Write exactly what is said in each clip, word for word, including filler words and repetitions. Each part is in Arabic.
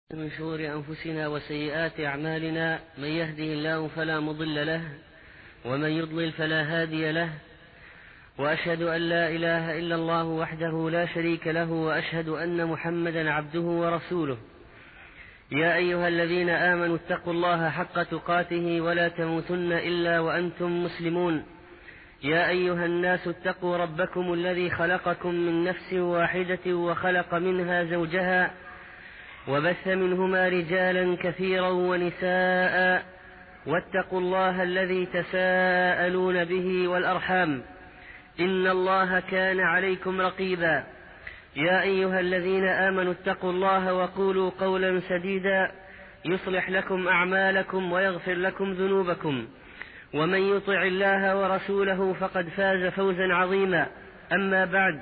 من شرور أنفسنا وسيئات أعمالنا، من يهده الله فلا مضل له ومن يضلل فلا هادي له، وأشهد أن لا إله إلا الله وحده لا شريك له، وأشهد أن محمدا عبده ورسوله. يا أيها الذين آمنوا اتقوا الله حق تقاته ولا تموتن إلا وأنتم مسلمون. يا أيها الناس اتقوا ربكم الذي خلقكم من نفس واحدة وخلق منها زوجها وبث منهما رجالا كثيرا ونساء، واتقوا الله الذي تساءلون به والأرحام، إن الله كان عليكم رقيبا. يا أيها الذين آمنوا اتقوا الله وقولوا قولا سديدا يصلح لكم أعمالكم ويغفر لكم ذنوبكم، ومن يطع الله ورسوله فقد فاز فوزا عظيما. أما بعد،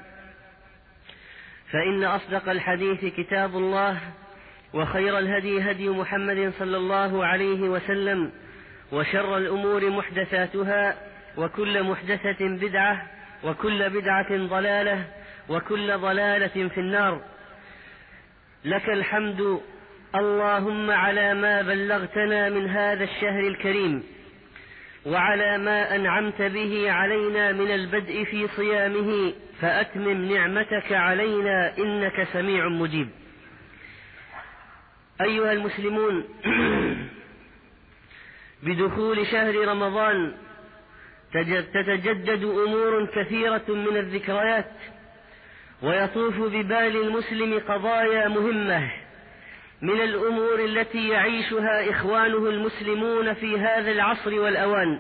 فإن أصدق الحديث كتاب الله، وخير الهدي هدي محمد صلى الله عليه وسلم، وشر الأمور محدثاتها، وكل محدثة بدعة، وكل بدعة ضلالة، وكل ضلالة في النار. لك الحمد اللهم على ما بلغتنا من هذا الشهر الكريم، وعلى ما أنعمت به علينا من البدء في صيامه، فأتمم نعمتك علينا إنك سميع مجيب. أيها المسلمون، بدخول شهر رمضان تتجدد أمور كثيرة من الذكريات، ويطوف ببال المسلم قضايا مهمة من الأمور التي يعيشها إخوانه المسلمون في هذا العصر والأوان.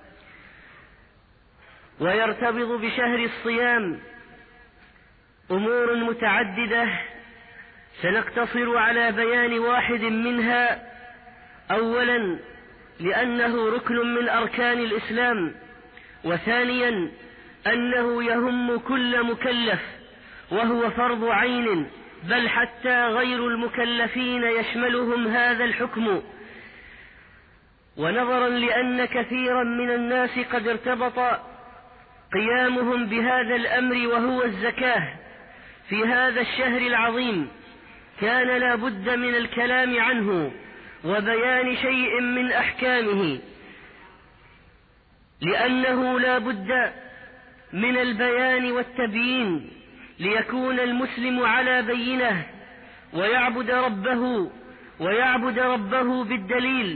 ويرتبط بشهر الصيام أمور متعددة، سنقتصر على بيان واحد منها. أولا، لأنه ركن من أركان الإسلام، وثانيا أنه يهم كل مكلف، وهو فرض عين، بل حتى غير المكلفين يشملهم هذا الحكم. ونظرا لأن كثيرا من الناس قد ارتبط قيامهم بهذا الأمر وهو الزكاة في هذا الشهر العظيم، كان لا بد من الكلام عنه وبيان شيء من أحكامه، لأنه لا بد من البيان والتبيين ليكون المسلم على بينة، ويعبد ربه ويعبد ربه بالدليل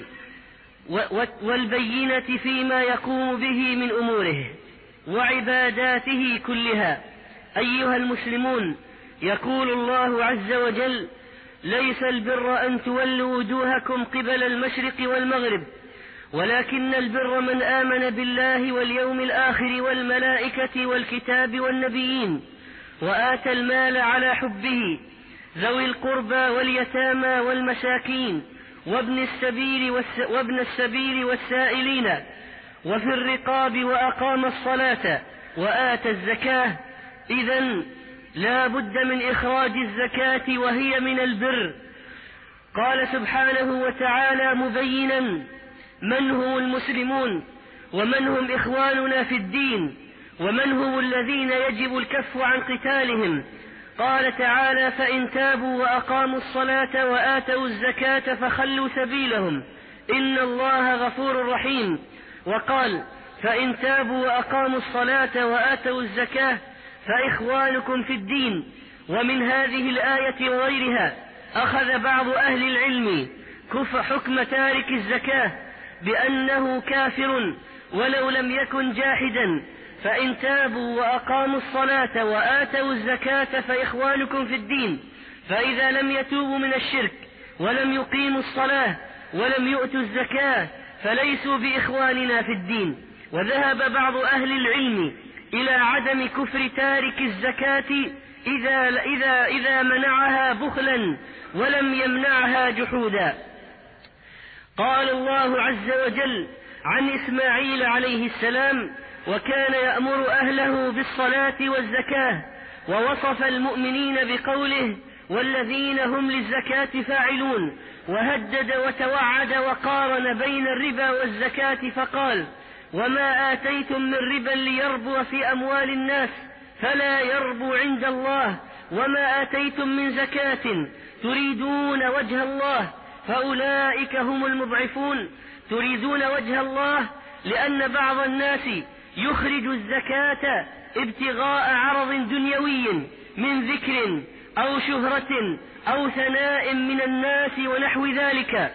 والبينة فيما يقوم به من أموره وعباداته كلها. أيها المسلمون، يقول الله عز وجل: ليس البر أن تولوا وجوهكم قبل المشرق والمغرب، ولكن البر من آمن بالله واليوم الآخر والملائكة والكتاب والنبيين، وآتى المال على حبه، ذوي القربى واليتامى والمساكين وابن السبيل, والس وابن السبيل والسائلين وفي الرقاب، وأقام الصلاة وآتى الزكاة. إذن لا بد من إخراج الزكاة، وهي من البر. قال سبحانه وتعالى مبينا من هم المسلمون، ومن هم إخواننا في الدين، ومن هم الذين يجب الكف عن قتالهم. قال تعالى: فإن تابوا وأقاموا الصلاة وآتوا الزكاة فخلوا سبيلهم إن الله غفور رحيم. وقال: فإن تابوا وأقاموا الصلاة وآتوا الزكاة فإخوانكم في الدين. ومن هذه الآية وغيرها أخذ بعض أهل العلم كف حكم تارك الزكاة بأنه كافر ولو لم يكن جاحدا، فإن تابوا وأقاموا الصلاة وآتوا الزكاة فإخوانكم في الدين. فإذا لم يتوبوا من الشرك ولم يقيموا الصلاة ولم يؤتوا الزكاة فليسوا بإخواننا في الدين. وذهب بعض أهل العلم إلى عدم كفر تارك الزكاة إذا, إذا, إذا منعها بخلا ولم يمنعها جحودا. قال الله عز وجل عن إسماعيل عليه السلام: وكان يأمر أهله بالصلاة والزكاة. ووصف المؤمنين بقوله: والذين هم للزكاة فاعلون. وهدد وتوعد وقارن بين الربا والزكاة فقال: وما آتيتم من ربا ليربو في أموال الناس فلا يربو عند الله، وما آتيتم من زكاة تريدون وجه الله فأولئك هم المضعفون. تريدون وجه الله لأن بعض الناس يخرج الزكاة ابتغاء عرض دنيوي من ذكر أو شهرة أو ثناء من الناس ونحو ذلك،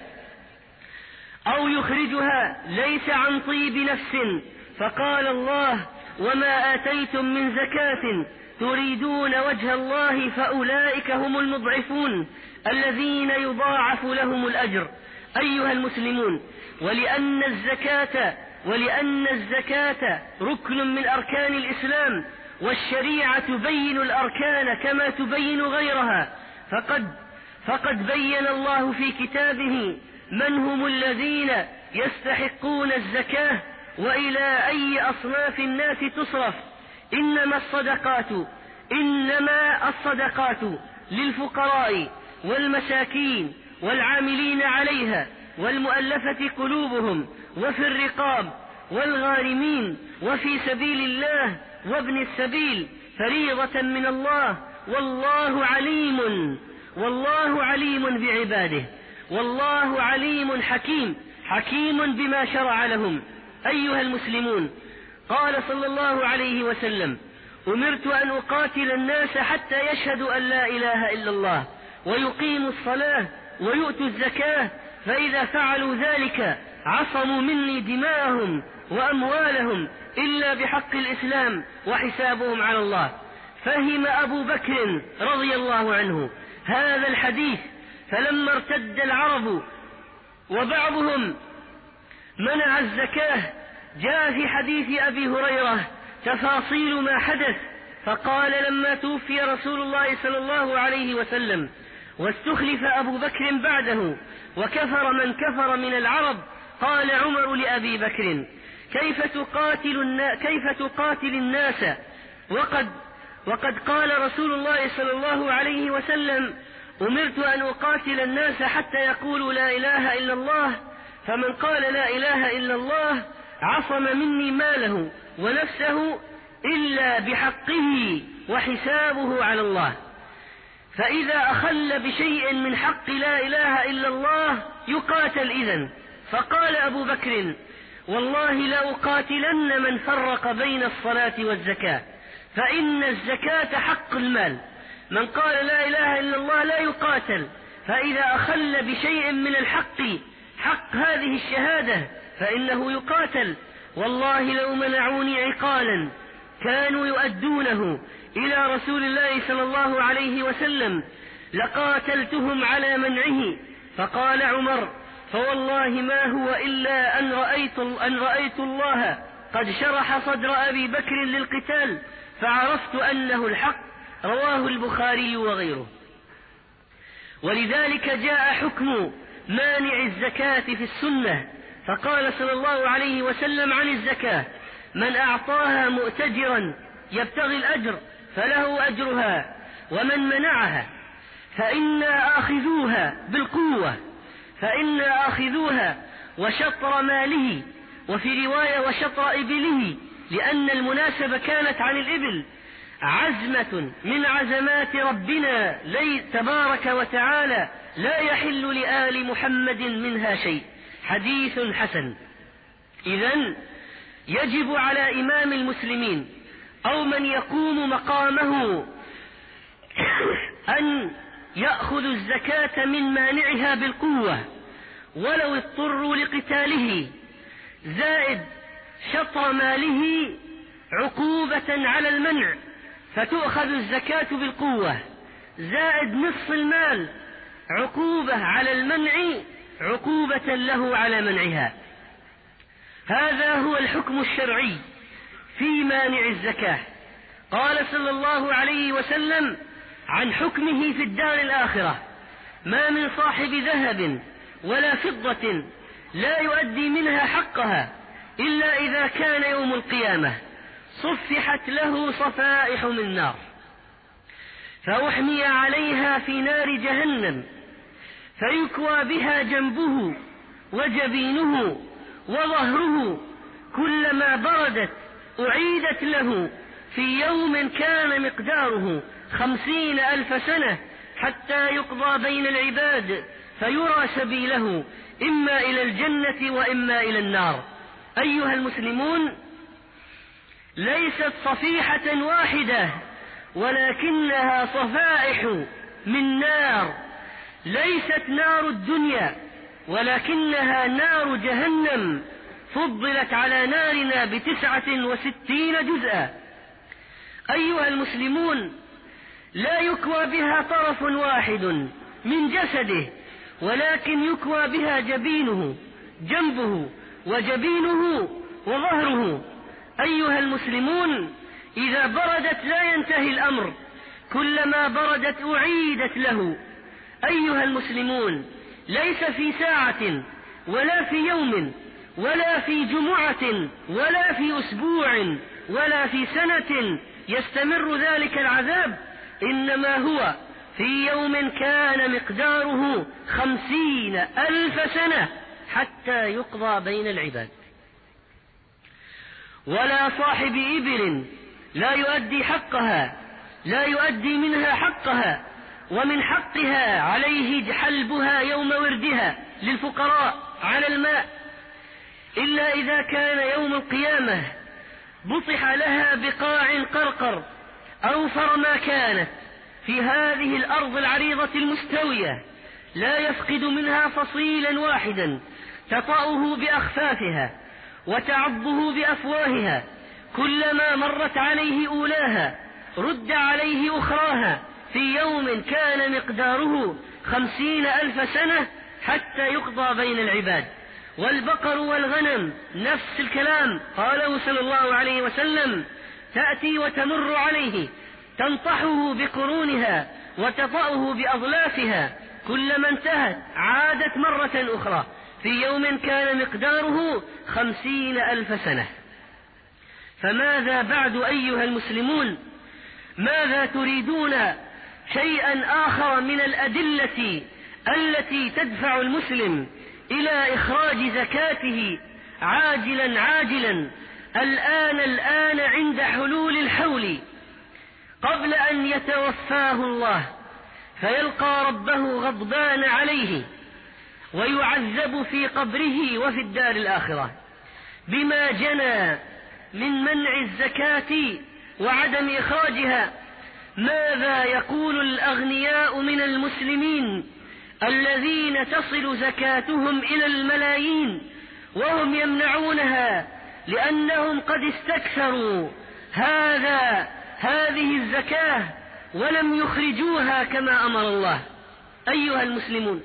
أو يخرجها ليس عن طيب نفس، فقال الله: وما آتيتم من زكاة تريدون وجه الله فأولئك هم المضعفون الذين يضاعف لهم الأجر. أيها المسلمون، ولأن الزكاة ولأن الزكاة ركن من أركان الإسلام، والشريعة تبين الأركان كما تبين غيرها، فقد فقد بين الله في كتابه من هم الذين يستحقون الزكاة وإلى أي أصناف الناس تصرف. إنما الصدقات إنما الصدقات للفقراء والمساكين والعاملين عليها والمؤلفة قلوبهم وفي الرقاب والغارمين وفي سبيل الله وابن السبيل فريضة من الله، والله عليم والله عليم بعباده، والله عليم حكيم حكيم بما شرع لهم. أيها المسلمون، قال صلى الله عليه وسلم: أمرت أن أقاتل الناس حتى يشهدوا أن لا إله إلا الله ويقيموا الصلاة ويؤتوا الزكاة، فإذا فعلوا ذلك عصموا مني دماءهم وأموالهم إلا بحق الإسلام وحسابهم على الله. فهم أبو بكر رضي الله عنه هذا الحديث، فلما ارتد العرب وبعضهم منع الزكاة جاء في حديث أبي هريرة تفاصيل ما حدث، فقال: لما توفي رسول الله صلى الله عليه وسلم واستخلف أبو بكر بعده وكفر من كفر من العرب، قال عمر لأبي بكر: كيف تقاتل الناس, كيف تقاتل الناس وقد, وقد قال رسول الله صلى الله عليه وسلم: أمرت أن أقاتل الناس حتى يقولوا لا إله إلا الله، فمن قال لا إله إلا الله عصم مني ماله ونفسه إلا بحقه وحسابه على الله. فإذا أخل بشيء من حق لا إله إلا الله يقاتل إذن. فقال أبو بكر: والله لأقاتلن من فرق بين الصلاة والزكاة، فإن الزكاة حق المال. من قال لا إله إلا الله لا يقاتل، فإذا أخل بشيء من الحق حق هذه الشهادة فإنه يقاتل. والله لو منعوني عقالا كانوا يؤدونه إلى رسول الله صلى الله عليه وسلم لقاتلتهم على منعه. فقال عمر: فوالله ما هو إلا أن رأيت, أن رأيت الله قد شرح صدر أبي بكر للقتال فعرفت أنه الحق. رواه البخاري وغيره. ولذلك جاء حكم مانع الزكاة في السنة، فقال صلى الله عليه وسلم عن الزكاة: من أعطاها مؤتجرا يبتغي الأجر فله أجرها، ومن منعها فإنا آخذوها بالقوة فإنا آخذوها وشطر ماله، وفي رواية وشطر إبله، لأن المناسبة كانت عن الإبل، عزمة من عزمات ربنا لي تبارك وتعالى لا يحل لآل محمد منها شيء. حديث حسن. إذن يجب على إمام المسلمين أو من يقوم مقامه أن يأخذ الزكاة من مانعها بالقوة ولو اضطروا لقتاله، زائد شطر ماله عقوبة على المنع فتؤخذ الزكاة بالقوة، زائد نصف المال عقوبة على المنع عقوبة له على منعها. هذا هو الحكم الشرعي في مانع الزكاة. قال صلى الله عليه وسلم عن حكمه في الدار الآخرة: ما من صاحب ذهب ولا فضة لا يؤدي منها حقها إلا إذا كان يوم القيامة صفحت له صفائح من نار فأحمي عليها في نار جهنم فيكوى بها جنبه وجبينه وظهره، كلما بردت أعيدت له في يوم كان مقداره خمسين ألف سنة حتى يقضى بين العباد فيرى سبيله إما إلى الجنة وإما إلى النار. أيها المسلمون، ليست صفيحة واحدة ولكنها صفائح من نار، ليست نار الدنيا ولكنها نار جهنم، فضلت على نارنا بتسعة وستين جزءا. أيها المسلمون، لا يكوى بها طرف واحد من جسده، ولكن يكوى بها جبينه، جنبه وجبينه وظهره. أيها المسلمون، إذا بردت لا ينتهي الأمر، كلما بردت أعيدت له. أيها المسلمون، ليس في ساعة ولا في يوم ولا في جمعة ولا في أسبوع ولا في سنة يستمر ذلك العذاب، إنما هو في يوم كان مقداره خمسين ألف سنة حتى يقضى بين العباد. ولا صاحب إبل لا يؤدي حقها، لا يؤدي منها حقها، ومن حقها عليه حلبها يوم وردها للفقراء على الماء، إلا إذا كان يوم القيامة بطح لها بقاع قرقر أوفر ما كانت في هذه الأرض العريضة المستوية، لا يفقد منها فصيلا واحدا تطأه بأخفافها وتعضه بأفواهها، كلما مرت عليه أولاها رد عليه أخراها في يوم كان مقداره خمسين ألف سنة حتى يقضى بين العباد. والبقر والغنم نفس الكلام، قاله صلى الله عليه وسلم: تأتي وتمر عليه تنطحه بقرونها وتطأه بأظلافها، كلما انتهت عادت مرة أخرى في يوم كان مقداره خمسين ألف سنة. فماذا بعد أيها المسلمون؟ ماذا تريدون شيئا آخر من الأدلة التي تدفع المسلم إلى إخراج زكاته عاجلا عاجلا الآن الآن عند حلول الحول، قبل أن يتوفاه الله فيلقى ربه غضبان عليه ويعذب في قبره وفي الدار الآخرة بما جنى من منع الزكاة وعدم إخراجها؟ ماذا يقول الأغنياء من المسلمين الذين تصل زكاتهم إلى الملايين وهم يمنعونها لأنهم قد استكثروا هذا هذه الزكاة ولم يخرجوها كما أمر الله؟ أيها المسلمون،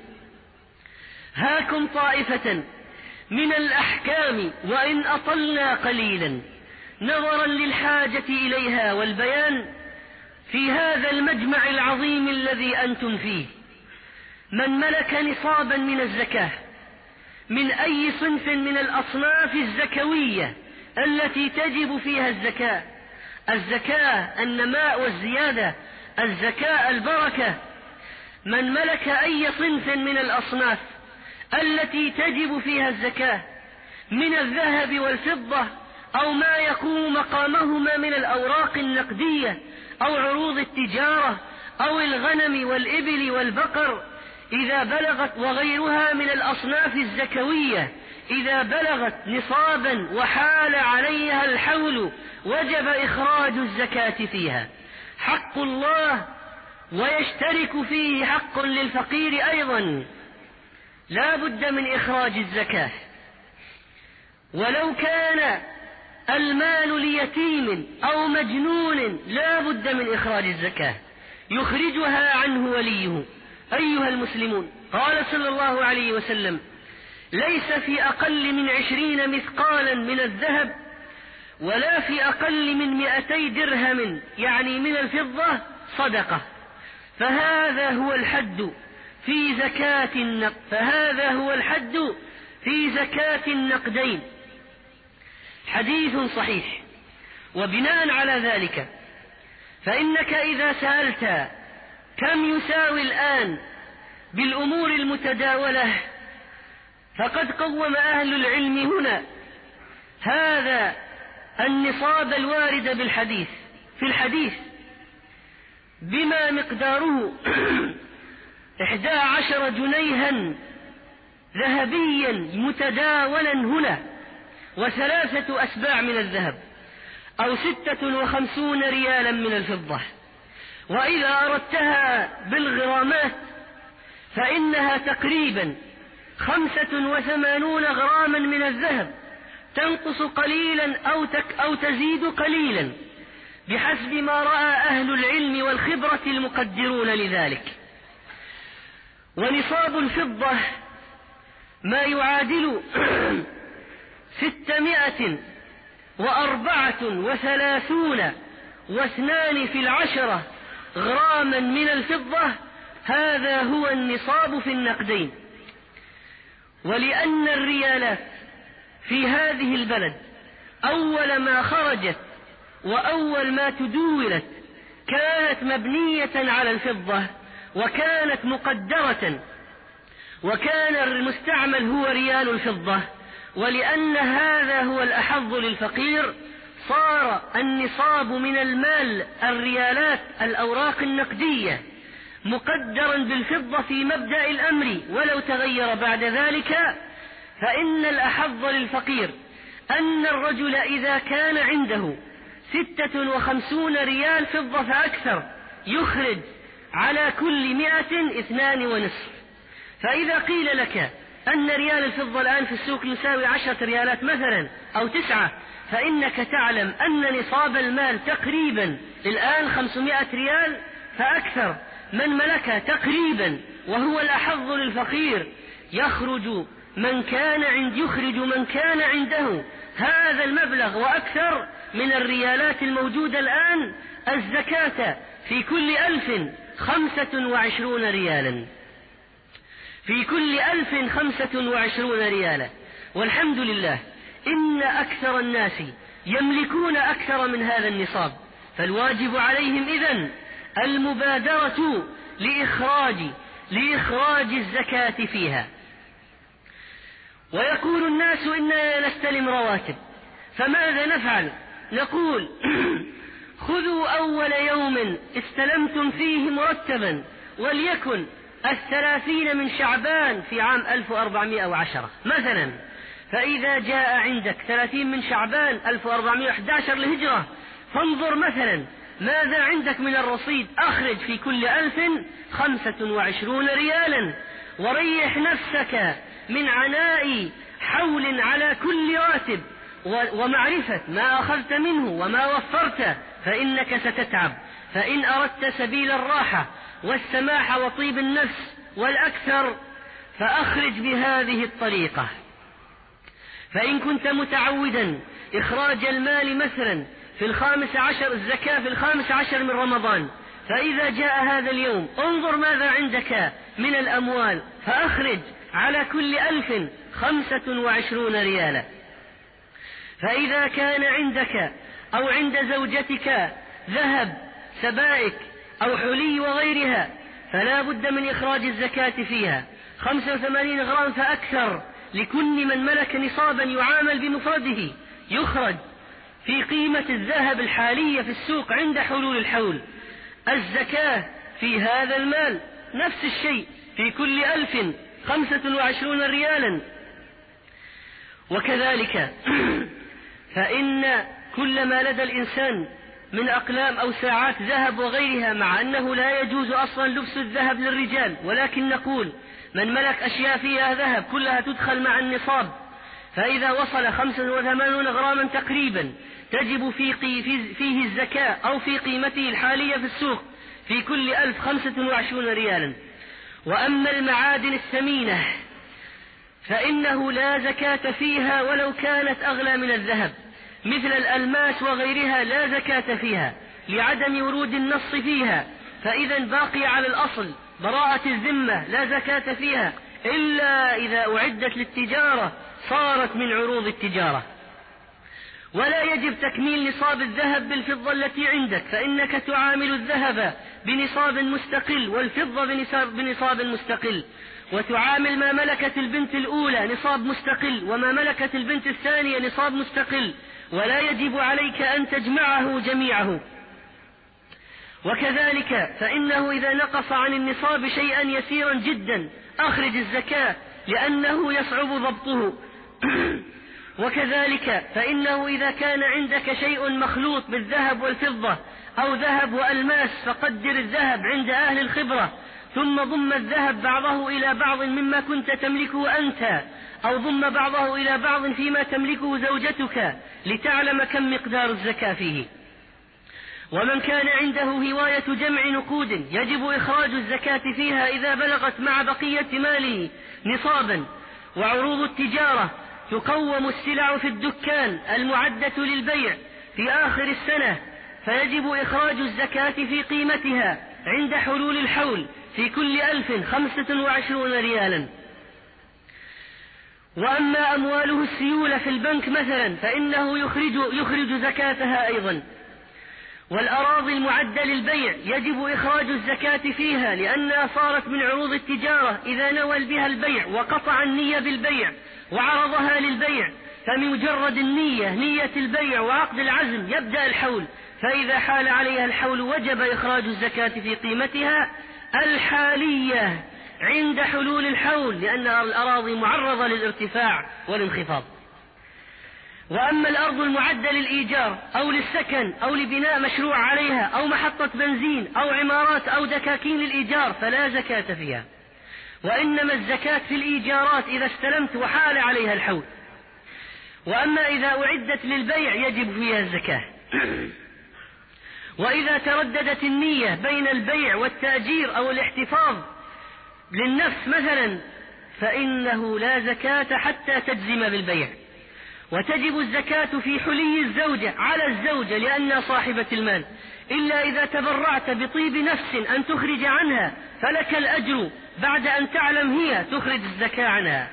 هاكم طائفة من الأحكام وإن أطلنا قليلا نظرا للحاجة إليها والبيان في هذا المجمع العظيم الذي أنتم فيه. من ملك نصابا من الزكاة من أي صنف من الأصناف الزكوية التي تجب فيها الزكاة، الزكاة النماء والزيادة، الزكاة البركة، من ملك أي صنف من الأصناف التي تجب فيها الزكاة من الذهب والفضة أو ما يقوم مقامهما من الأوراق النقدية أو عروض التجارة أو الغنم والإبل والبقر، إذا بلغت وغيرها من الأصناف الزكوية إذا بلغت نصابا وحال عليها الحول وجب إخراج الزكاة فيها. حق الله ويشترك فيه حق للفقير أيضا، لا بد من إخراج الزكاة. ولو كان المال ليتيم أو مجنون لا بد من إخراج الزكاة يخرجها عنه وليه. أيها المسلمون، قال صلى الله عليه وسلم: ليس في أقل من عشرين مثقالا من الذهب ولا في أقل من مئتي درهم يعني من الفضة صدقة، فهذا هو الحد في زكاة النقد فهذا هو الحد في زكاة النقدين. حديث صحيح. وبناء على ذلك فإنك إذا سألت كم يساوي الآن بالأمور المتداولة فقد قوم أهل العلم هنا هذا النصاب الوارد بالحديث في الحديث بما مقداره إحدى عشر جنيها ذهبيا متداولا هنا، وثلاثة أسباع من الذهب، أو ستة وخمسون ريالا من الفضة. وإذا أردتها بالغرامات فإنها تقريبا خمسة وثمانون غراما من الذهب، تنقص قليلا أو, تك أو تزيد قليلا بحسب ما رأى أهل العلم والخبرة المقدرون لذلك. ونصاب الفضة ما يعادل ستمائة وأربعة وثلاثون واثنان في العشرة غراما من الفضة، هذا هو النصاب في النقدين. ولأن الريالات في هذه البلد أول ما خرجت وأول ما تدولت كانت مبنية على الفضة، وكانت مقدرة، وكان المستعمل هو ريال الفضة. ولأن هذا هو الأحظ للفقير، صار النصاب من المال الريالات الأوراق النقدية مقدرا بالفضة في مبدأ الأمر، ولو تغير بعد ذلك فإن الأحظ للفقير أن الرجل إذا كان عنده ستة وخمسون ريال فضة فأكثر يخرج على كل مئة اثنان ونصف. فإذا قيل لك أن ريال الفضة الآن في السوق يساوي عشرة ريالات مثلا أو تسعة، فإنك تعلم أن نصاب المال تقريبا الآن خمسمائة ريال فأكثر. من ملك تقريبا وهو الأحظ للفقير يخرج من كان عند يخرج من كان عنده هذا المبلغ وأكثر من الريالات الموجودة الآن الزكاة في كل ألف خمسة وعشرون ريالا، في كل ألف خمسة وعشرون ريالا. والحمد لله إن أكثر الناس يملكون أكثر من هذا النصاب، فالواجب عليهم إذن المبادرة لإخراج لإخراج الزكاة فيها. ويقول الناس إننا نستلم رواتب، فماذا نفعل؟ نقول خذوا أول يوم استلمتم فيه مرتبا وليكن الثلاثين من شعبان في عام ألف وأربعمائة وعشرة مثلا، فإذا جاء عندك ثلاثين من شعبان ألف وأربعمائة وأحد عشر للهجرة، فانظر مثلا ماذا عندك من الرصيد، أخرج في كل ألف خمسة وعشرون ريالا، وريح نفسك من عناء حول على كل راتب ومعرفة ما أخذت منه وما وفرت، فإنك ستتعب. فإن أردت سبيل الراحة والسماح وطيب النفس والأكثر فأخرج بهذه الطريقة. فإن كنت متعودا إخراج المال مثلا في الخامس عشر، الزكاة في الخامس عشر من رمضان، فإذا جاء هذا اليوم انظر ماذا عندك من الأموال فأخرج على كل ألف خمسة وعشرون ريالا. فإذا كان عندك أو عند زوجتك ذهب سبائك أو حلي وغيرها فلا بد من إخراج الزكاة فيها، خمسة وثمانين غرام فأكثر لكل من ملك نصابا يعامل بمفرده، يخرج في قيمة الذهب الحالية في السوق عند حلول الحول. الزكاة في هذا المال نفس الشيء في كل ألف خمسة وعشرون ريالا. وكذلك فإن كل ما لدى الإنسان من أقلام أو ساعات ذهب وغيرها، مع أنه لا يجوز أصلا لبس الذهب للرجال، ولكن نقول من ملك أشياء فيها ذهب كلها تدخل مع النصاب، فإذا وصل خمسة وثمانون غراما تقريبا تجب في فيه الزكاة أو في قيمته الحالية في السوق في كل ألف خمسة وعشرون ريالا. وأما المعادن الثمينة فإنه لا زكاة فيها ولو كانت أغلى من الذهب، مثل الألماس وغيرها لا زكاة فيها لعدم ورود النص فيها، فإذا باقي على الأصل براءة الذمة لا زكاة فيها إلا إذا أعدت للتجارة صارت من عروض التجارة. ولا يجب تكميل نصاب الذهب بالفضة التي عندك، فإنك تعامل الذهب بنصاب مستقل والفضة بنصاب, بنصاب مستقل، وتعامل ما ملكت البنت الأولى نصاب مستقل وما ملكت البنت الثانية نصاب مستقل، ولا يجب عليك أن تجمعه جميعه. وكذلك فإنه إذا نقص عن النصاب شيئا يسيرا جدا أخرج الزكاة لأنه يصعب ضبطه. وكذلك فإنه إذا كان عندك شيء مخلوط بالذهب والفضة أو ذهب وألماس فقدر الذهب عند أهل الخبرة، ثم ضم الذهب بعضه إلى بعض مما كنت تملكه أنت، أو ضم بعضه إلى بعض فيما تملكه زوجتك، لتعلم كم مقدار الزكاة فيه. ومن كان عنده هواية جمع نقود يجب إخراج الزكاة فيها إذا بلغت مع بقية ماله نصابا. وعروض التجارة تقوم السلع في الدكان المعدة للبيع في آخر السنة، فيجب إخراج الزكاة في قيمتها عند حلول الحول في كل ألف خمسة وعشرون ريالا. وأما أمواله السيولة في البنك مثلا فإنه يخرج, يخرج زكاتها أيضا. والأراضي المعدة للبيع يجب إخراج الزكاة فيها لأنها صارت من عروض التجارة إذا نوى بها البيع وقطع النية بالبيع وعرضها للبيع، فمجرد النية نية البيع وعقد العزم يبدأ الحول، فإذا حال عليها الحول وجب إخراج الزكاة في قيمتها الحالية عند حلول الحول، لأن الأراضي معرضة للارتفاع والانخفاض. وأما الأرض المعدة للإيجار أو للسكن أو لبناء مشروع عليها أو محطة بنزين أو عمارات أو دكاكين للإيجار فلا زكاة فيها، وإنما الزكاة في الإيجارات إذا استلمت وحال عليها الحول. وأما إذا أعدت للبيع يجب فيها الزكاة. وإذا ترددت النية بين البيع والتأجير أو الاحتفاظ للنفس مثلا فإنه لا زكاة حتى تجزم بالبيع. وتجب الزكاة في حلي الزوجة على الزوجة لأنها صاحبة المال، إلا إذا تبرعت بطيب نفس أن تخرج عنها فلك الأجر بعد أن تعلم هي تخرج الزكاة عنها.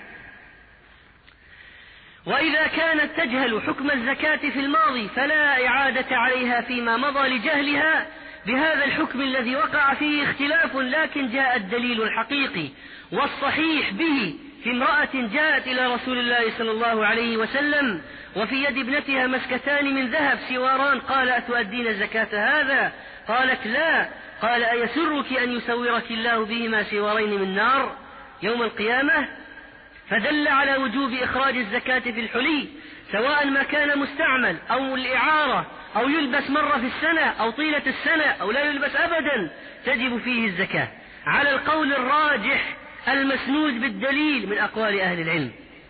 وإذا كانت تجهل حكم الزكاة في الماضي فلا إعادة عليها فيما مضى لجهلها بهذا الحكم الذي وقع فيه اختلاف، لكن جاء الدليل الحقيقي والصحيح به في امرأة جاءت إلى رسول الله صلى الله عليه وسلم وفي يد ابنتها مسكتان من ذهب سواران، قال أتؤدين زكاة هذا؟ قالت لا. قال أيسرك أن يسورك الله بهما سوارين من نار يوم القيامة؟ فدل على وجوب إخراج الزكاة في الحلي سواء ما كان مستعمل أو الإعارة أو يلبس مرة في السنة أو طيلة السنة أو لا يلبس أبدا، تجب فيه الزكاة على القول الراجح المسنود بالدليل من أقوال أهل العلم.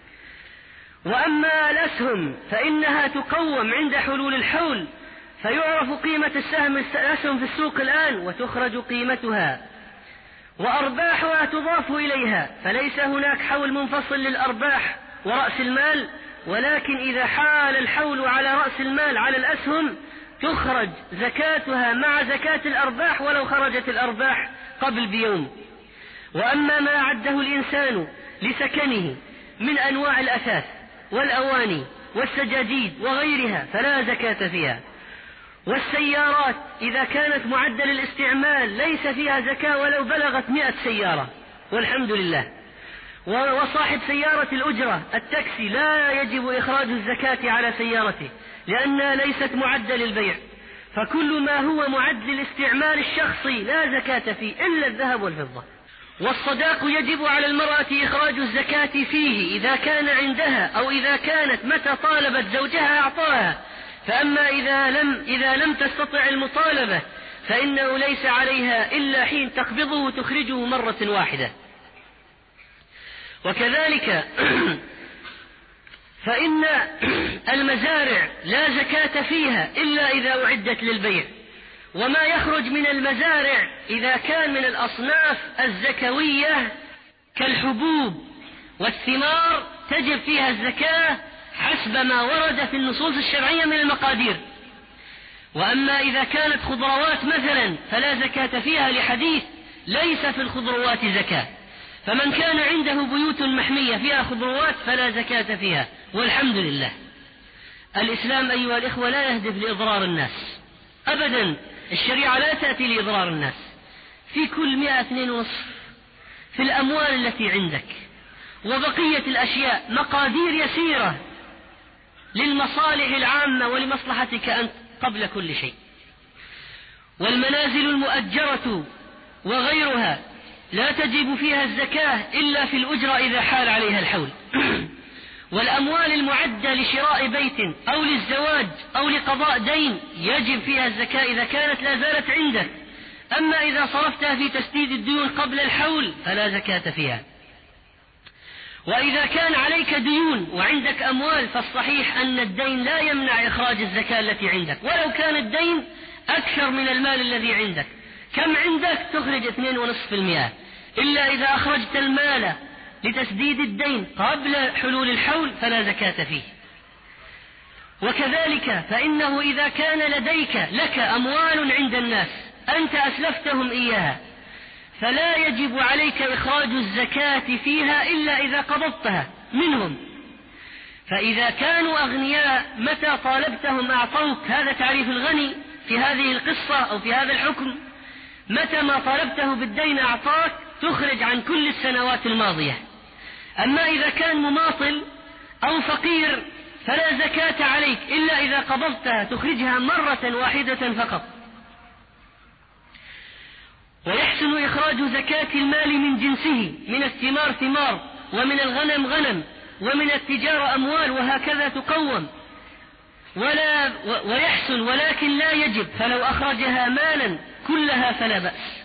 وأما الأسهم فإنها تقوم عند حلول الحول، فيعرف قيمة السهم الأسهم في السوق الآن وتخرج قيمتها، وأرباحها تضاف إليها، فليس هناك حول منفصل للأرباح ورأس المال، ولكن إذا حال الحول على رأس المال على الأسهم تخرج زكاتها مع زكاة الأرباح ولو خرجت الأرباح قبل بيوم. وأما ما أعده الإنسان لسكنه من أنواع الأثاث والأواني والسجاجيد وغيرها فلا زكاة فيها. والسيارات إذا كانت معدة للاستعمال ليس فيها زكاة ولو بلغت مئة سيارة والحمد لله. وصاحب سيارة الأجرة التاكسي لا يجب إخراج الزكاة على سيارته لأنها ليست معدة للبيع، فكل ما هو معد للاستعمال الشخصي لا زكاة فيه إلا الذهب والفضة. والصداق يجب على المرأة إخراج الزكاة فيه إذا كان عندها أو إذا كانت متى طالبت زوجها أعطاها، فأما إذا لم, إذا لم تستطع المطالبة فإنه ليس عليها إلا حين تقبضه تخرجه مرة واحدة. وكذلك فإن المزارع لا زكاة فيها إلا إذا أعدت للبيع، وما يخرج من المزارع إذا كان من الأصناف الزكوية كالحبوب والثمار تجب فيها الزكاة حسب ما ورد في النصوص الشرعية من المقادير. وأما إذا كانت خضروات مثلا فلا زكاة فيها لحديث ليس في الخضروات زكاة، فمن كان عنده بيوت محمية فيها خضروات فلا زكاة فيها والحمد لله. الإسلام أيها الإخوة لا يهدف لإضرار الناس أبدا، الشريعة لا تأتي لإضرار الناس. في كل مئة اثنين ونصف في الأموال التي عندك، وبقية الأشياء مقادير يسيرة للمصالح العامة ولمصلحتك أنت قبل كل شيء. والمنازل المؤجرة وغيرها لا تجب فيها الزكاة إلا في الأجرة إذا حال عليها الحول. والأموال المعدة لشراء بيت أو للزواج أو لقضاء دين يجب فيها الزكاة إذا كانت لا زالت عندك. أما إذا صرفتها في تسديد الديون قبل الحول فلا زكاة فيها. وإذا كان عليك ديون وعندك أموال فالصحيح أن الدين لا يمنع إخراج الزكاة التي عندك، ولو كان الدين أكثر من المال الذي عندك. كم عندك؟ تخرج اثنين ونصف المئة، إلا إذا أخرجت المال لتسديد الدين قبل حلول الحول فلا زكاة فيه. وكذلك فإنه إذا كان لديك لك أموال عند الناس أنت أسلفتهم إياها فلا يجب عليك إخراج الزكاة فيها إلا إذا قبضتها منهم. فإذا كانوا أغنياء متى طالبتهم أعطوك، هذا تعريف الغني في هذه القصة أو في هذا الحكم، متى ما طالبته بالدين أعطاك تخرج عن كل السنوات الماضية. أما إذا كان مماطل أو فقير فلا زكاة عليك إلا إذا قبضتها، تخرجها مرة واحدة فقط. ويحسن إخراج زكاة المال من جنسه، من الثمار ثمار، ومن الغنم غنم، ومن التجارة أموال، وهكذا تقوم. ولا ويحسن ولكن لا يجب، فلو أخرجها مالا كلها فلا بأس.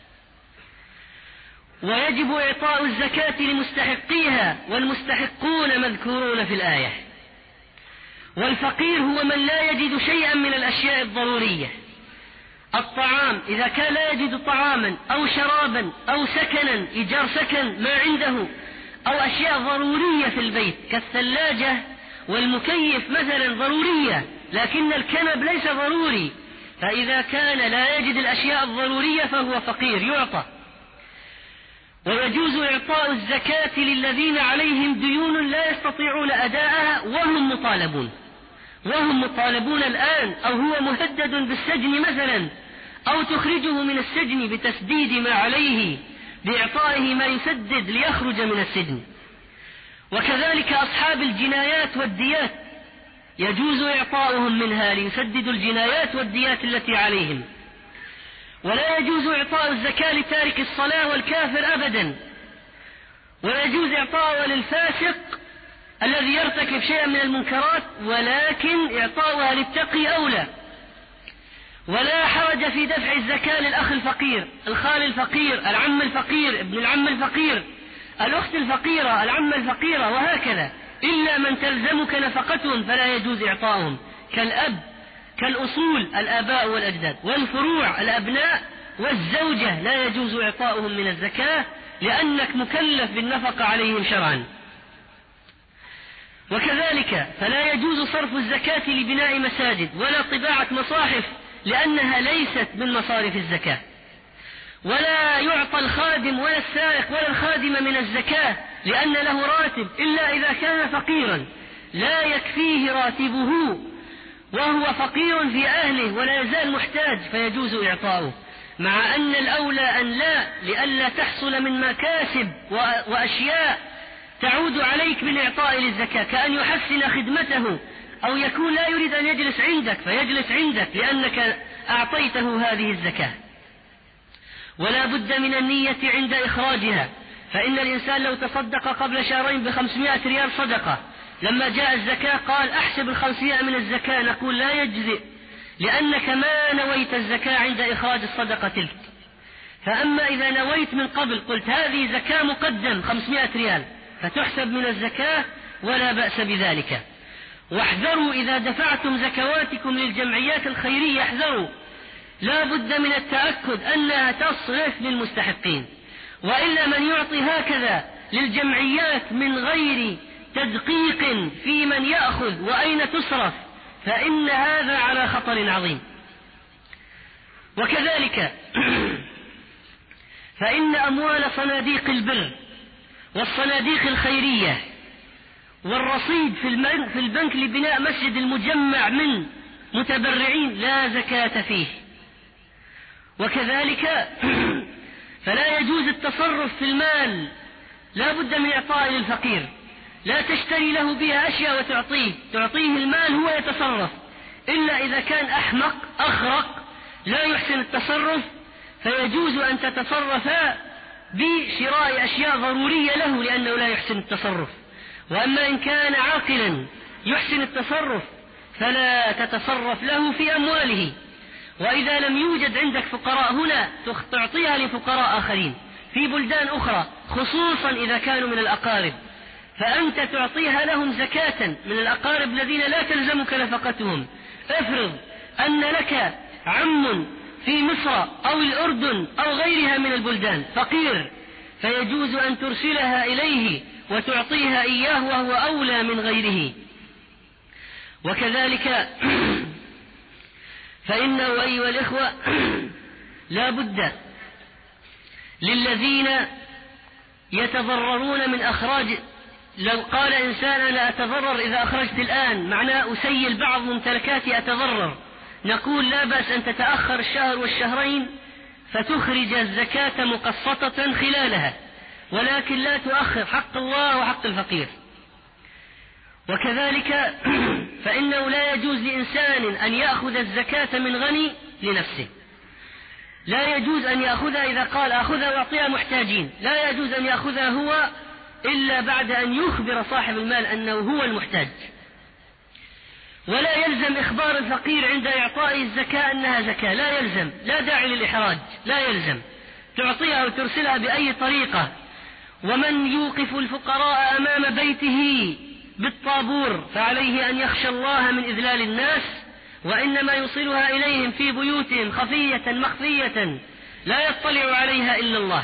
ويجب إعطاء الزكاة لمستحقيها، والمستحقون مذكورون في الآية. والفقير هو من لا يجد شيئا من الأشياء الضرورية. الطعام إذا كان لا يجد طعاما أو شرابا أو سكنا، إيجار سكن ما عنده، أو أشياء ضرورية في البيت كالثلاجة والمكيف مثلا ضرورية، لكن الكنب ليس ضروري، فإذا كان لا يجد الأشياء الضرورية فهو فقير يعطى. ويجوز إعطاء الزكاة للذين عليهم ديون لا يستطيعون أداءها وهم مطالبون وهم مطالبون الآن، أو هو مهدد بالسجن مثلا، أو تخرجه من السجن بتسديد ما عليه بإعطائه ما يسدد ليخرج من السجن. وكذلك أصحاب الجنايات والديات يجوز إعطاؤهم منها ليسددوا الجنايات والديات التي عليهم. ولا يجوز إعطاء الزكاة لتارك الصلاة والكافر أبدا. ويجوز إعطاؤها للفاسق الذي يرتكب شيئا من المنكرات، ولكن إعطاؤها للتقي أولى. ولا حرج في دفع الزكاة للأخ الفقير، الخال الفقير، العم الفقير، ابن العم الفقير، الأخت الفقيرة، العمة الفقيرة، وهكذا، إلا من تلزمك نفقتهم فلا يجوز إعطاؤهم، كالأب، كالأصول الآباء والأجداد، والفروع الأبناء، والزوجة لا يجوز إعطاؤهم من الزكاة لأنك مكلف بالنفقة عليهم شرعا. وكذلك فلا يجوز صرف الزكاة لبناء مساجد ولا طباعة مصاحف لأنها ليست من مصارف الزكاة. ولا يعطى الخادم ولا السائق ولا الخادم من الزكاة لأن له راتب إلا إذا كان فقيرا لا يكفيه راتبه وهو فقير في أهله ولا يزال محتاج فيجوز إعطاؤه، مع أن الأولى أن لا، لئلا تحصل من مكاسب وأشياء تعود عليك بالإعطاء للزكاة، كأن يحسن خدمته أو يكون لا يريد أن يجلس عندك فيجلس عندك لأنك أعطيته هذه الزكاة. ولا بد من النية عند إخراجها، فإن الإنسان لو تصدق قبل شهرين بخمسمائة ريال صدقة، لما جاء الزكاة قال أحسب الخمسمائة من الزكاة، نقول لا يجزئ لأنك ما نويت الزكاة عند إخراج الصدقة تلك. فأما إذا نويت من قبل قلت هذه زكاة مقدم خمسمائة ريال فتحسب من الزكاة ولا بأس بذلك. واحذروا إذا دفعتم زكواتكم للجمعيات الخيرية، احذروا، لا بد من التأكد أنها تصرف للمستحقين، وإلا من يعطي هكذا للجمعيات من غير تدقيق في من يأخذ وأين تصرف فإن هذا على خطر عظيم. وكذلك فإن أموال صناديق البر والصناديق الخيرية والرصيد في البنك لبناء مسجد المجمع من متبرعين لا زكاة فيه. وكذلك فلا يجوز التصرف في المال، لا بد من إعطاء للفقير، لا تشتري له بها أشياء وتعطيه، تعطيه المال هو يتصرف، إلا إذا كان أحمق أخرق لا يحسن التصرف فيجوز أن تتصرف بشراء أشياء ضرورية له لأنه لا يحسن التصرف. وأما إن كان عاقلا يحسن التصرف فلا تتصرف له في أمواله. وإذا لم يوجد عندك فقراء هنا تعطيها لفقراء آخرين في بلدان أخرى، خصوصا إذا كانوا من الأقارب، فأنت تعطيها لهم زكاة من الأقارب الذين لا تلزمك نفقتهم. افرض أن لك عم في مصر أو الأردن أو غيرها من البلدان فقير، فيجوز أن ترسلها إليه وتعطيها إياه وهو أولى من غيره. وكذلك فإنه أيها الإخوة لا بد للذين يتضررون من أخراج، لو قال إنسان أنا أتضرر إذا أخرجت الآن معناه أسيل بعض ممتلكاتي أتضرر، نقول لا بأس أن تتأخر الشهر والشهرين فتخرج الزكاة مقسطة خلالها، ولكن لا تؤخر حق الله وحق الفقير. وكذلك فإنه لا يجوز لإنسان أن يأخذ الزكاة من غني لنفسه، لا يجوز أن يأخذها إذا قال أخذها وأعطيها محتاجين، لا يجوز أن يأخذها هو إلا بعد أن يخبر صاحب المال أنه هو المحتاج. ولا يلزم إخبار الفقير عند إعطائه الزكاة أنها زكاة، لا يلزم، لا داعي للإحراج، لا يلزم، تعطيها وترسلها بأي طريقة. ومن يوقف الفقراء أمام بيته بالطابور فعليه أن يخشى الله من إذلال الناس، وإنما يوصلها إليهم في بيوتهم خفية مخفية لا يطلع عليها إلا الله.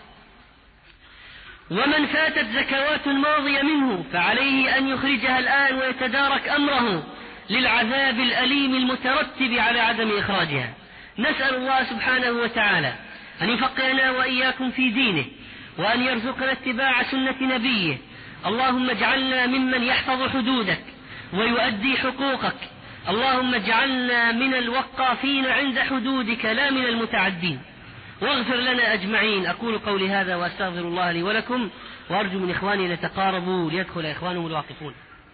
ومن فاتت زكوات ماضية منه فعليه أن يخرجها الآن ويتدارك أمره للعذاب الأليم المترتب على عدم إخراجها. نسأل الله سبحانه وتعالى أن يفقهنا وإياكم في دينه، وأن يرزقنا اتباع سنة نبيه. اللهم اجعلنا ممن يحفظ حدودك ويؤدي حقوقك، اللهم اجعلنا من الوقافين عند حدودك لا من المتعدين، واغفر لنا أجمعين. أقول قولي هذا وأستغفر الله لي ولكم، وأرجو من إخواني لتقاربوا ليدخل إخوانهم الواقفون.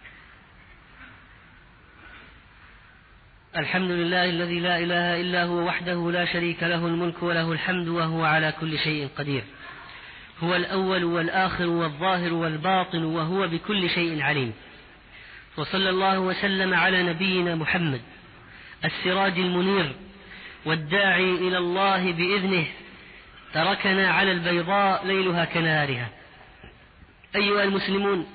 الحمد لله الذي لا إله إلا هو وحده لا شريك له الملك وله الحمد وهو على كل شيء قدير، هو الأول والآخر والظاهر والباطن وهو بكل شيء عليم. وصلى الله وسلم على نبينا محمد السراج المنير والداعي إلى الله بإذنه، تركنا على البيضاء ليلها كنهارها. أيها المسلمون،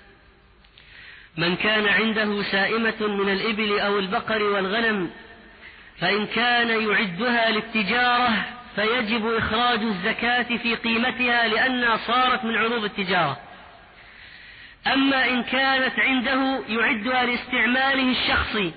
من كان عنده سائمة من الإبل أو البقر والغنم فإن كان يعدها للتجارة فيجب إخراج الزكاة في قيمتها لأنها صارت من عروض التجارة. أما إن كانت عنده يعدها لاستعماله الشخصي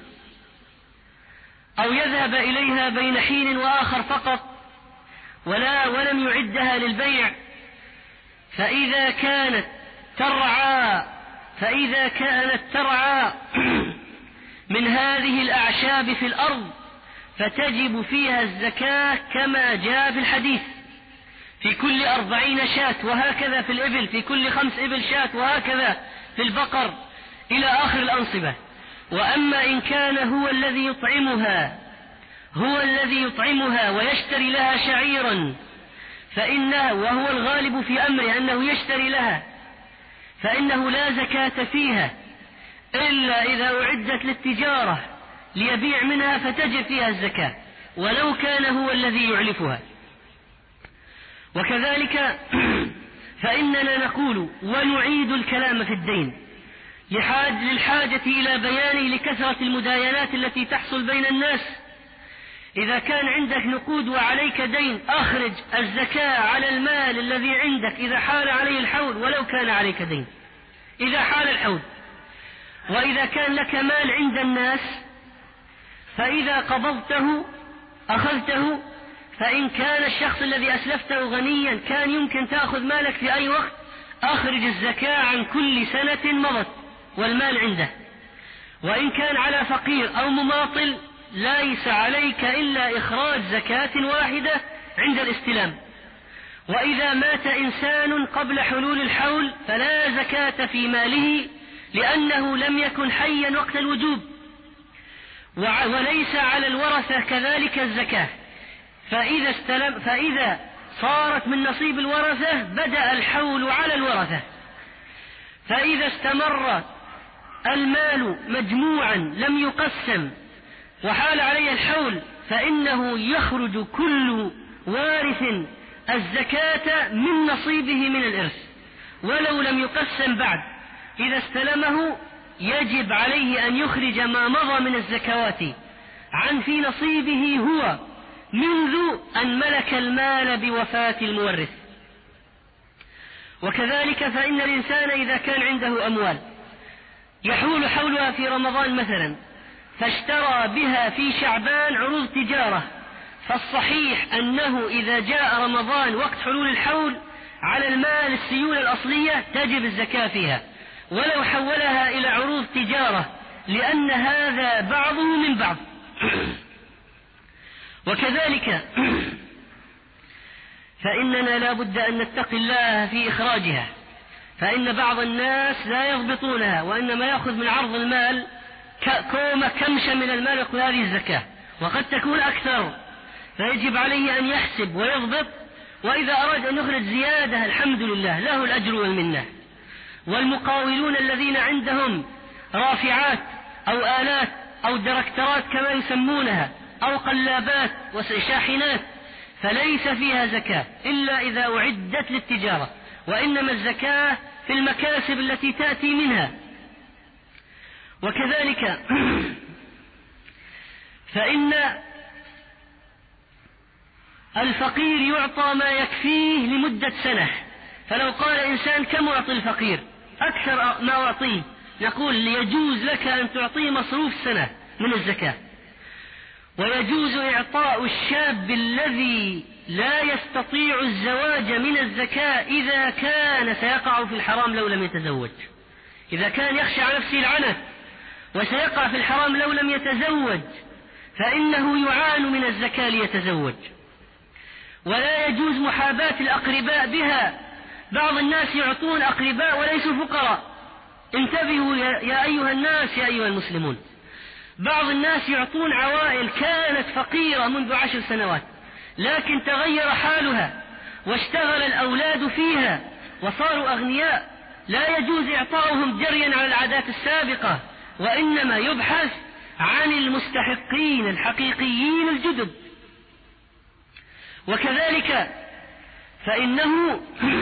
أو يذهب إليها بين حين وآخر فقط ولا ولم يعدها للبيع، فإذا كانت ترعى فإذا كانت ترعى من هذه الأعشاب في الأرض فتجب فيها الزكاة كما جاء في الحديث، في كل أربعين شاة، وهكذا في الإبل في كل خمس إبل شاة، وهكذا في البقر إلى آخر الأنصبة. وأما إن كان هو الذي يطعمها هو الذي يطعمها ويشتري لها شعيرا فإنه، وهو الغالب في أمره أنه يشتري لها، فإنه لا زكاة فيها إلا إذا أعدت للتجارة ليبيع منها فتجب فيها الزكاة ولو كان هو الذي يعلفها. وكذلك فإننا نقول ونعيد الكلام في الدين لحاج للحاجة إلى بيانه لكثرة المداينات التي تحصل بين الناس. إذا كان عندك نقود وعليك دين أخرج الزكاة على المال الذي عندك إذا حال عليه الحول ولو كان عليك دين، إذا حال الحول. وإذا كان لك مال عند الناس فإذا قبضته أخذته، فإن كان الشخص الذي أسلفته غنيا كان يمكن تأخذ مالك في أي وقت، أخرج الزكاة عن كل سنة مضت والمال عنده. وإن كان على فقير أو مماطل ليس عليك إلا إخراج زكاة واحدة عند الاستلام. وإذا مات إنسان قبل حلول الحول فلا زكاة في ماله لأنه لم يكن حيا وقت الوجوب. وليس على الورثة كذلك الزكاة. فإذا, استلم فإذا صارت من نصيب الورثة بدأ الحول على الورثة. فإذا استمر المال مجموعا لم يقسم وحال عليه الحول فإنه يخرج كل وارث الزكاة من نصيبه من الإرث ولو لم يقسم بعد. إذا استلمه يجب عليه أن يخرج ما مضى من الزكوات عن في نصيبه هو منذ أن ملك المال بوفاة المورث. وكذلك فإن الإنسان إذا كان عنده أموال يحول حولها في رمضان مثلا فاشترى بها في شعبان عروض تجارة، فالصحيح أنه إذا جاء رمضان وقت حلول الحول على المال السيولة الأصلية تجب الزكاة فيها ولو حولها إلى عروض تجارة، لأن هذا بعضه من بعض. وكذلك فإننا لا بد أن نتقي الله في إخراجها، فإن بعض الناس لا يضبطونها وإنما يأخذ من عرض المال كومة كمشة من المال يقول هذه الزكاة، وقد تكون أكثر، فيجب عليه أن يحسب ويضبط، وإذا أراد أن يخرج زيادة الحمد لله له الأجر والمنة. والمقاولون الذين عندهم رافعات أو آلات أو دركترات كما يسمونها أو قلابات وشاحنات فليس فيها زكاة إلا إذا أعدت للتجارة، وإنما الزكاة في المكاسب التي تأتي منها. وكذلك فإن الفقير يعطى ما يكفيه لمدة سنة، فلو قال إنسان كم أعطي الفقير أكثر ما أعطيه نقول يجوز لك أن تعطيه مصروف سنة من الزكاة. ويجوز إعطاء الشاب الذي لا يستطيع الزواج من الزكاة إذا كان سيقع في الحرام لو لم يتزوج، إذا كان يخشى على نفسه العنت وسيقع في الحرام لو لم يتزوج فإنه يعان من الزكاة ليتزوج. ولا يجوز محاباة الأقرباء بها، بعض الناس يعطون أقرباء وليسوا فقراء، انتبهوا يا أيها الناس يا أيها المسلمون. بعض الناس يعطون عوائل كانت فقيرة منذ عشر سنوات لكن تغير حالها واشتغل الأولاد فيها وصاروا أغنياء، لا يجوز إعطاؤهم جريا على العادات السابقة، وإنما يبحث عن المستحقين الحقيقيين الجدد. وكذلك فإنه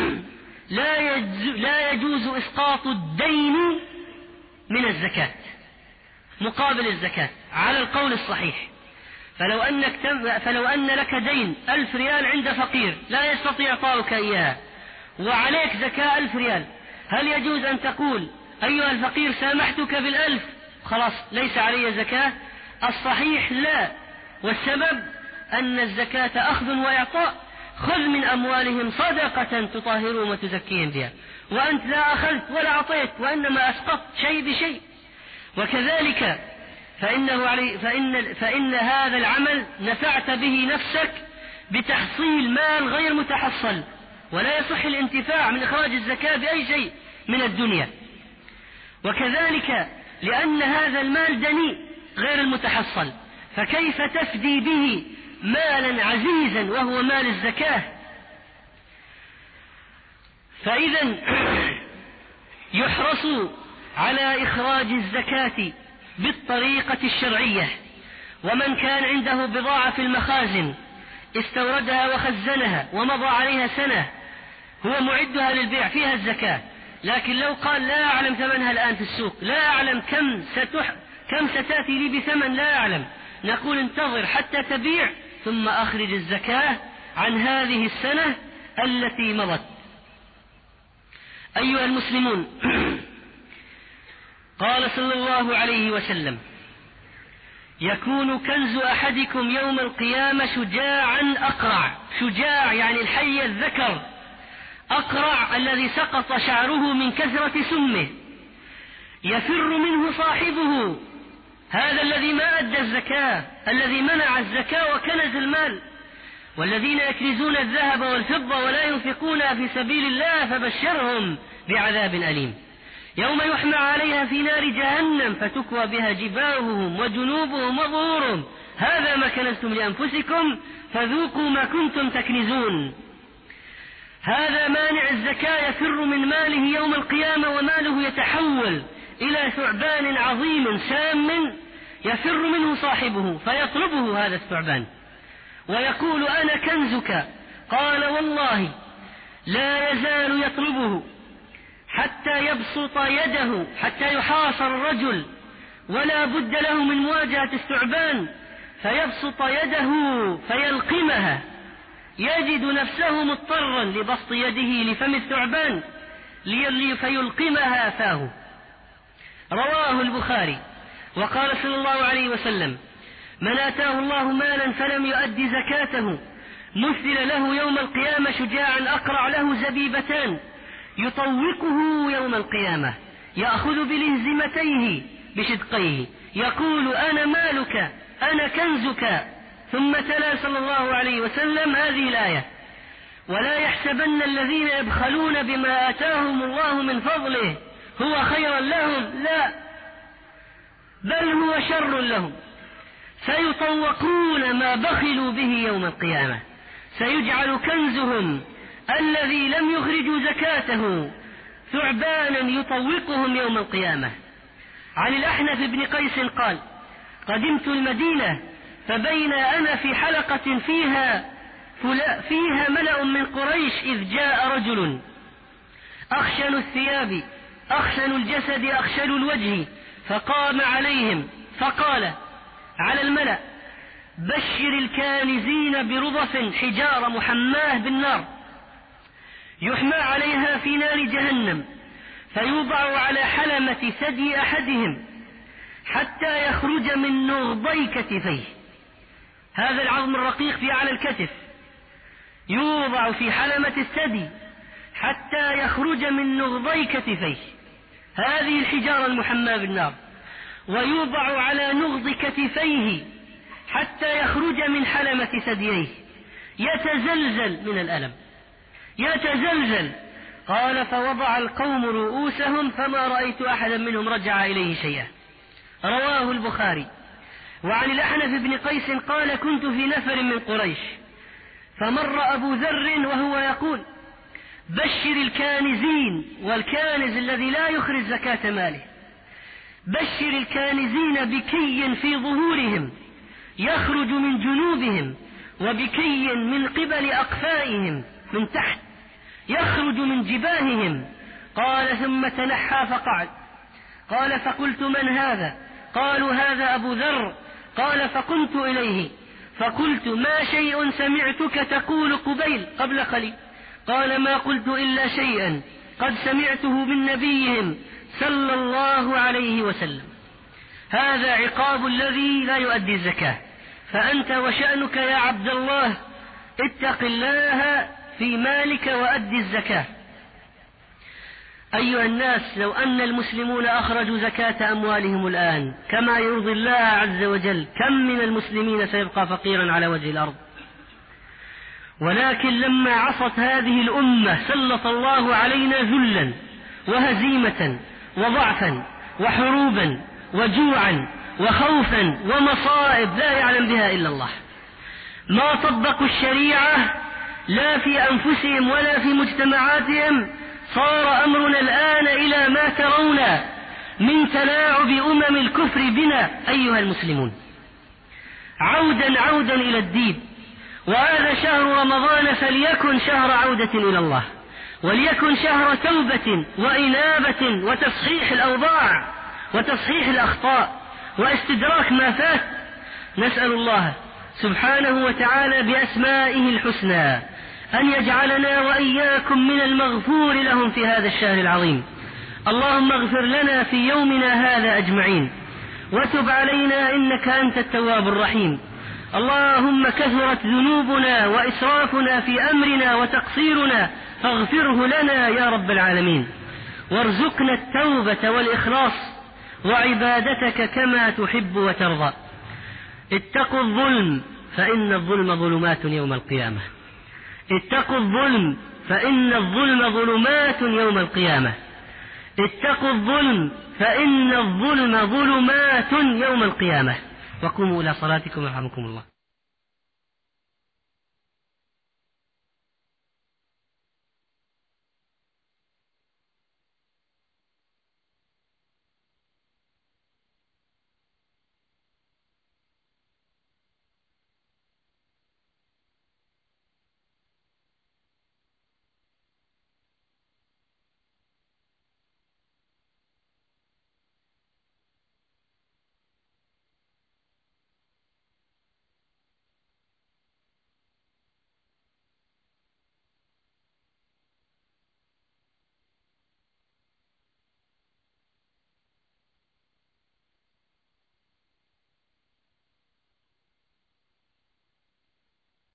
لا يجوز إسقاط الدين من الزكاة مقابل الزكاة على القول الصحيح. فلو أنك تم فلو أن لك دين ألف ريال عند فقير لا يستطيع إعطاؤك إياها وعليك زكاة ألف ريال، هل يجوز أن تقول أيها الفقير سامحتك بالألف خلاص ليس علي زكاة؟ الصحيح لا، والسبب أن الزكاة أخذ وإعطاء، خذ من أموالهم صدقة تطهرهم وتزكيهم بها، وأنت لا أخذت ولا أعطيت وإنما أسقطت شيء بشيء. وكذلك فإنه علي فإن, فإن هذا العمل نفعت به نفسك بتحصيل مال غير متحصل، ولا يصح الانتفاع من إخراج الزكاة بأي شيء من الدنيا. وكذلك لأن هذا المال دنيء غير المتحصل، فكيف تفدي به مالا عزيزا وهو مال الزكاة؟ فإذا يحرص على إخراج الزكاة بالطريقة الشرعية. ومن كان عنده بضاعة في المخازن استوردها وخزنها ومضى عليها سنة هو معدها للبيع فيها الزكاة، لكن لو قال لا أعلم ثمنها الآن في السوق، لا أعلم كم ستح كم ستأتي لي بثمن، لا أعلم، نقول انتظر حتى تبيع ثم أخرج الزكاة عن هذه السنة التي مضت. أيها المسلمون، قال صلى الله عليه وسلم: يكون كنز أحدكم يوم القيامة شجاعا أقرع، شجاع يعني الحي الذكر، أقرع الذي سقط شعره من كثرة سمه، يفر منه صاحبه، هذا الذي ما أدى الزكاة، الذي منع الزكاة وكنز المال. والذين يكنزون الذهب والفضة ولا ينفقونها في سبيل الله فبشرهم بعذاب أليم. يوم يحمى عليها في نار جهنم فتكوى بها جباههم وجنوبهم وظهورهم هذا ما كنزتم لأنفسكم فذوقوا ما كنتم تكنزون. هذا مانع الزكاة يفر من ماله يوم القيامة وماله يتحول إلى ثعبان عظيم سام يفر منه صاحبه فيطلبه هذا الثعبان ويقول أنا كنزك. قال والله لا يزال يطلبه حتى يبسط يده حتى يحاصر الرجل ولا بد له من مواجهة الثعبان فيبسط يده فيلقمها يجد نفسه مضطرا لبسط يده لفم الثعبان فيلقمها فاه. رواه البخاري. وقال صلى الله عليه وسلم من آتاه الله مالا فلم يؤدي زكاته مثل له يوم القيامة شجاعا أقرع له زبيبتان يطوقه يوم القيامة يأخذ بلهزمتيه بشدقيه يقول أنا مالك أنا كنزك. ثم تلا صلى الله عليه وسلم هذه الآية ولا يحسبن الذين يبخلون بما آتاهم الله من فضله هو خيرا لهم لا بل هو شر لهم سيطوقون ما بخلوا به يوم القيامة سيجعل كنزهم الذي لم يخرجوا زكاته ثعبانا يطوقهم يوم القيامة. عن الأحنف بن قيس قال قدمت المدينة فبين أنا في حلقة فيها, فيها ملأ من قريش إذ جاء رجل أخشن الثياب أخشن الجسد أخشن الوجه فقام عليهم فقال على الملأ بشر الكانزين برضف حجارة محماه بالنار يحمى عليها في نار جهنم فيوضع على حلمة ثدي أحدهم حتى يخرج من نغضي كتفيه. هذا العظم الرقيق في أعلى الكتف يوضع في حلمة الثدي حتى يخرج من نغضي كتفيه هذه الحجارة المحماة بالنار ويوضع على نغض كتفيه حتى يخرج من حلمة ثدييه يتزلزل من الألم يتزلزل. قال فوضع القوم رؤوسهم فما رأيت أحدا منهم رجع إليه شيئا. رواه البخاري. وعن الأحنف بن قيس قال كنت في نفر من قريش فمر أبو ذر وهو يقول بشر الكانزين والكانز الذي لا يخرج زكاة ماله بشر الكانزين بكي في ظهورهم يخرج من جنوبهم وبكي من قبل أقفائهم من تحت يخرج من جباههم. قال ثم تنحى فقعد. قال فقلت من هذا؟ قالوا هذا أبو ذر. قال فقمت إليه فقلت ما شيء سمعتك تقول قبيل قبل قليل؟ قال ما قلت إلا شيئا قد سمعته من نبيهم صلى الله عليه وسلم هذا عقاب الذي لا يؤدي الزكاة فأنت وشأنك يا عبد الله اتق الله في مالك وأدي الزكاة. أيها الناس لو أن المسلمون أخرجوا زكاة أموالهم الآن كما يرضي الله عز وجل كم من المسلمين سيبقى فقيرا على وجه الأرض. ولكن لما عصت هذه الأمة سلط الله علينا ذلا وهزيمة وضعفا وحروبا وجوعا وخوفا ومصائب لا يعلم بها إلا الله. ما طبقوا الشريعة لا في أنفسهم ولا في مجتمعاتهم. صار أمرنا الآن إلى ما ترون من تلاعب أمم الكفر بنا أيها المسلمون عودا عودا إلى الدين. وهذا شهر رمضان فليكن شهر عودة إلى الله وليكن شهر توبة وإنابة وتصحيح الأوضاع وتصحيح الأخطاء واستدراك ما فات. نسأل الله سبحانه وتعالى بأسمائه الحسنى أن يجعلنا وإياكم من المغفور لهم في هذا الشهر العظيم. اللهم اغفر لنا في يومنا هذا أجمعين وتب علينا إنك أنت التواب الرحيم. اللهم كثرت ذنوبنا وإسرافنا في أمرنا وتقصيرنا فاغفره لنا يا رب العالمين وارزقنا التوبة والإخلاص وعبادتك كما تحب وترضى. اتقوا الظلم فإن الظلم ظلمات يوم القيامة. اتقوا الظلم فإن الظلم ظلمات يوم القيامة. اتقوا الظلم فإن الظلم ظلمات يوم القيامة. وقوموا إلى صلاتكم يرحمكم الله.